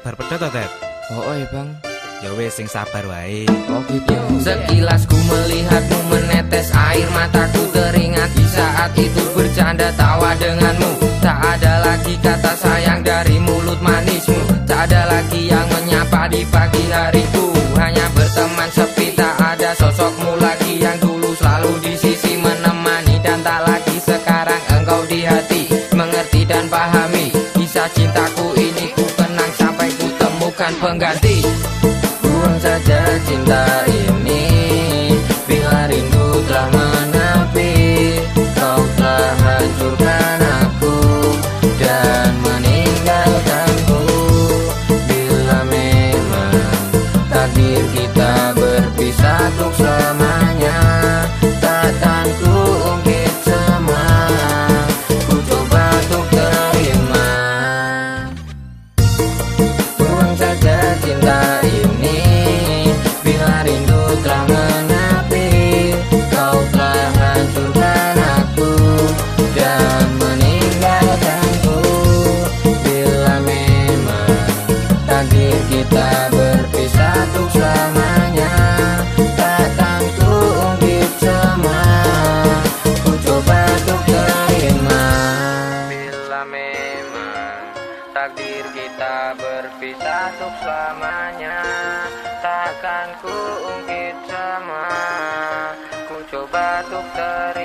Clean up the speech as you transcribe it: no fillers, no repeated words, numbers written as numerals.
bar pedhot to, Tet? Oh ya bang. Ya wis sing sabar wae. Oh gitu. Sekilas ku melihatmu menetes air mataku teringat di saat itu bercanda tawa denganmu. Tak ada lagi kata sayang dari mulut manismu. Tak ada lagi yang menyapa di pagi hariku. Hanya berteman sepi, tak ada sosokmu lagi yang dulu selalu di sisi menemani. Dan tak lagi sekarang engkau di hati, mengerti dan pahami kisah cintaku ini. Ku kenang sampai ku temukan pengganti. Buang saja cinta ini, bila rindu telah menepi. Kau telah hancurkan aku dan meninggalkanku. Bila memang takdir kita berpisah untuk selamanya, takkan ku ungkit semua. Ku coba untuk terima. Buang saja cinta ini, bila rindu telah menepi. Kau telah hancurkan aku dan meninggalkanku. Bila memang takdir kita berpisah untuk selamanya, takkan ku ungkit semua. Ku coba untuk terima. Bila memang takdir kita berpisah untuk selamanya, takkan ku ungkit semua. Ku coba untuk terima.